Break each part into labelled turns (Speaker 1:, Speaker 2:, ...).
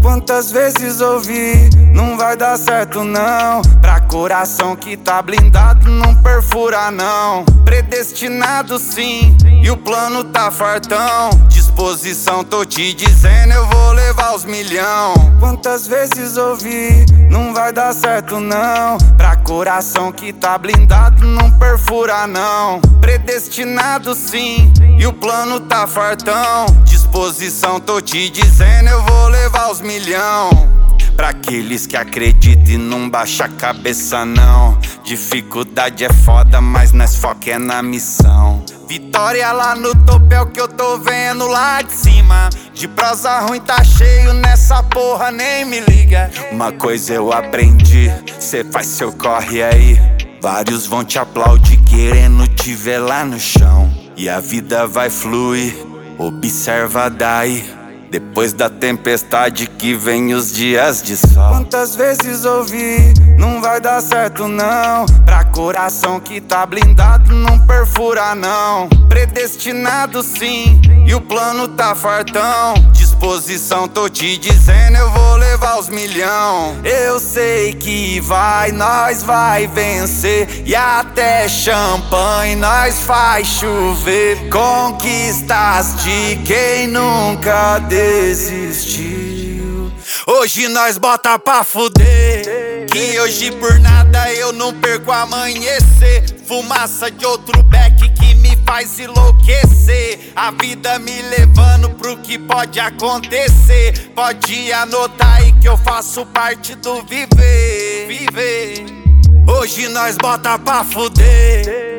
Speaker 1: Quantas vezes ouvi, não vai dar certo não. Pra coração que tá blindado, não perfura não. Predestinado sim, e o plano tá fartão. Disposição, tô te dizendo, eu vou levar os milhão. Quantas vezes ouvi, não vai dar certo não. Pra coração que tá blindado, não perfura não. Predestinado sim, e o plano tá fartão. Disposição, tô te dizendo, eu vou levar os milhão. Pra aqueles que acreditam e não baixa a cabeça não. Dificuldade é foda, mas nós foca é na missão. Vitória lá no topo é o que eu tô vendo lá de cima. De prosa ruim tá cheio nessa porra, nem me liga. Uma coisa eu aprendi, cê faz seu corre aí. Vários vão te aplaudir querendo te ver lá no chão. E a vida vai fluir, observa daí. Depois da tempestade que vem os dias de sol. Quantas vezes ouvi, não vai dar certo não. Pra coração que tá blindado, não perfura não. Predestinado sim, e o plano tá fartão. Disposição, tô te dizendo, eu vou levar os milhão. Eu sei que nós vai vencer. E até champanhe nós faz chover. Conquistas de quem nunca desistiu. Hoje nós bota pra fuder. Que hoje por nada eu não perco amanhecer. Fumaça de outro beck que me faz enlouquecer. A vida me levando pro que pode acontecer. Pode anotar aí que eu faço parte do viver. Hoje nós bota pra fuder.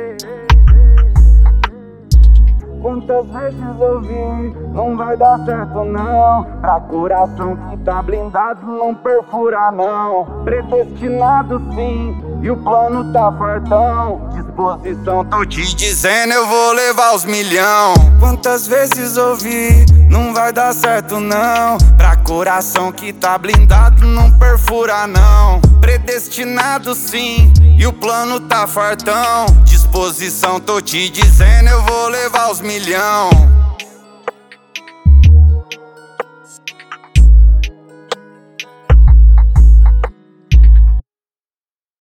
Speaker 1: Quantas vezes ouvi, não vai dar certo não. Pra coração que tá blindado, não perfura não. Predestinado sim, e o plano tá fartão. Disposição, tô te dizendo, eu vou levar os milhão. Quantas vezes ouvi, não vai dar certo não. Pra coração que tá blindado, não perfura não. Predestinado sim, e o plano tá fartão. Disposição, tô te dizendo, eu vou levar os milhão.